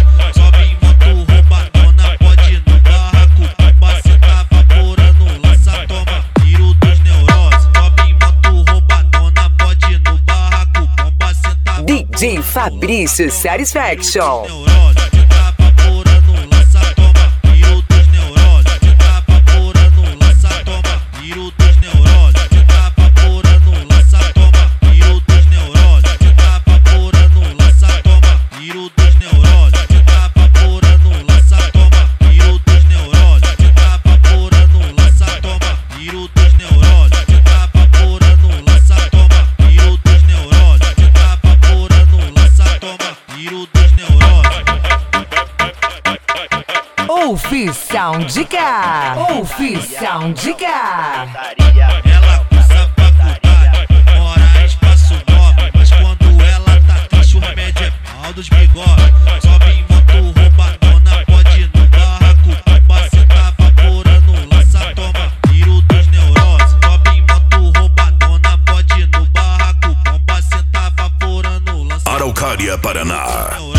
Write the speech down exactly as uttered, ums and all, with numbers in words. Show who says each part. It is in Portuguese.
Speaker 1: Sobe em moto roubadona, pode ir no barraco. Bomba cê tá vaporando, lança, toma, tiro dos neuroses. Sobe em moto roubadona, pode ir no barraco. Bomba cê tá
Speaker 2: D J Fabrício Satisfaction.
Speaker 1: Cê tá vaporando, lança, toma, tiro dos neuroses. Cê tá vaporando, lança, toma, tiro dos neuroses. Cê tá vaporando, lança, toma, tiro dos neuroses. Cê tá vaporando, lança, toma, tiro dos neuroses. Cê tá vaporando, lança, toma, tiro dos neuroses. Cê tá vaporando, lança, toma, tiro dos neuroses. Cê tá vaporando, lança, toma, tiro dos neuroses. Cê tá vaporando, lança, toma, tiro dos neuroses.
Speaker 2: Oficial de cá. Oficial de cá.
Speaker 1: Ela usa faculdade, mora em espaço nobre, mas quando ela tá triste o remédio é pau dos bigodes. Sobe em moto roubadona, pode ir no barraco. Bomba cê tá vaporando, lança, toma, tiro dos neuroses. Sobe em moto roubadona, pode ir no barraco. Bomba cê tá vaporando, lança,
Speaker 3: Araucária, Paraná.
Speaker 1: neuroses.